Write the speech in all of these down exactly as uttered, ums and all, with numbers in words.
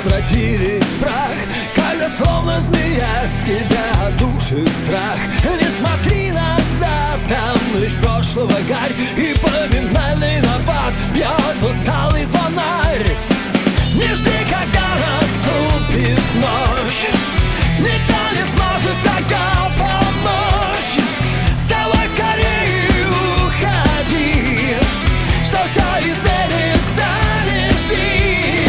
обратились в прах, когда словно змея тебя душит страх. Не смотри назад, там лишь прошлого гарь, и поминальный напад бьет усталый звонарь. Не жди, когда наступит ночь, никто не сможет тогда помочь. Вставай скорее, уходи, что все изменится, не жди.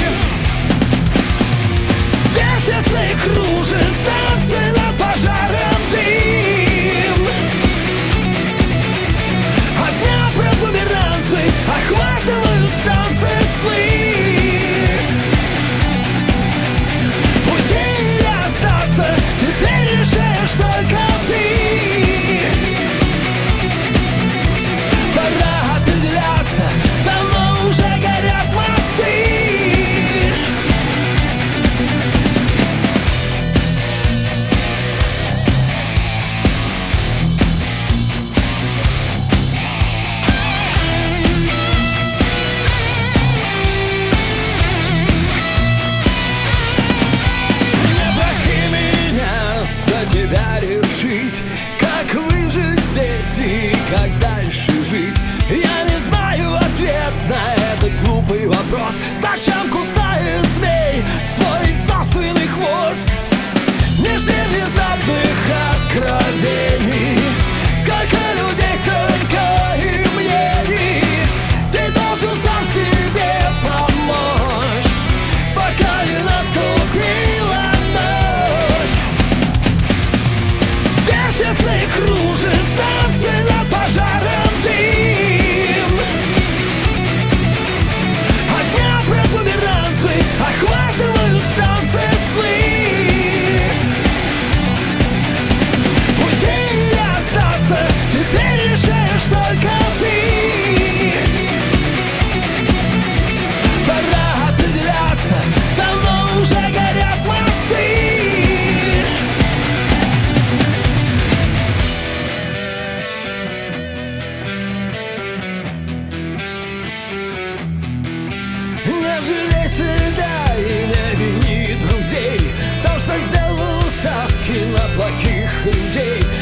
Вертится и кружит в танце над пожаром дым. Огня протуберанцы охватывают станции сны. Только ты. Пора определяться, давно уже горят мосты. Не проси меня за тебя решить, как выжить здесь и как дальше жить. Я не знаю ответ на этот глупый вопрос. Зачем кусает змей свой собственный хвост? Не жди внезапных откровений. Сколько людей, столько и мнений. Ты должен сам себе помочь, пока не наступила ночь. Вертится и кружит в танце над пожаром дым. Огня протуберанцы охватывают станции сны. Уйти или остаться, теперь решаешь только ты. Пора определяться, давно уже горят мосты. Не жалей себя и не вини друзей, то, что сделал ставки на плохих людей.